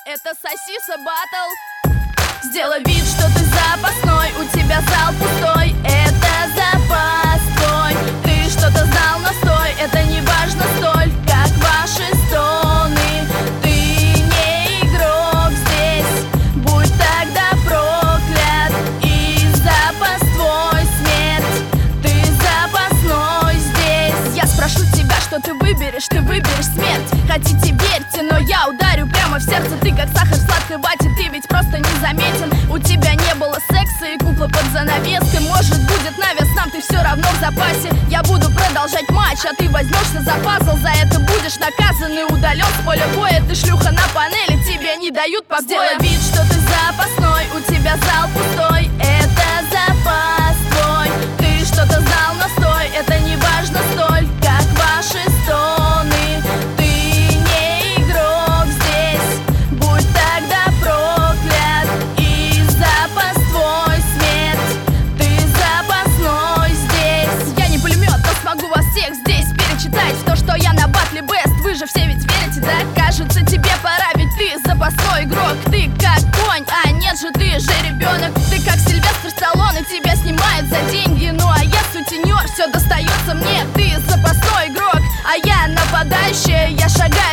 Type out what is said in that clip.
Это Сосиса Баттл. Сделай вид, что ты запасной, у тебя зал пустой. Это запас твой. Ты что-то знал, но стой, это не важно столь, как ваши стоны. Ты не игрок здесь, будь тогда проклят. И запас твой смерть, ты запасной здесь. Я спрошу тебя, что ты выберешь смерть. Хотите, верьте, но я ударю прямо в сердце. Ты как сахар в сладкой вате, ты ведь просто не заметен. У тебя не было секса и кукла под занавеской. Может, будет навес, нам ты все равно в запасе. Я буду продолжать матч, а ты возьмешься за пазл. За это будешь наказан и удален с поля боя. Ты шлюха на панели, тебе не дают покоя. Сделай вид, что ты запасной, у тебя зал пустой. Это запас твой. Ты что-то знал, но стой, это не важно столь, как ваши стоны. Ты не игрок здесь, будь тогда проклят. И запас твой смерть, ты запасной здесь. Я не пулемет, но смогу вас всех здесь перечитать в то, что я на батле бест. Вы же все ведь верите, да? Кажется, тебе пора, ведь ты запасной игрок. Ты как конь, а нет же, ты же ребенок. Ты как Сильвестр Сталлоне, тебя снимают за деньги. Ну а я сутенер, все достается мне. Ты запасной игрок, а я нападающая. Я шагаю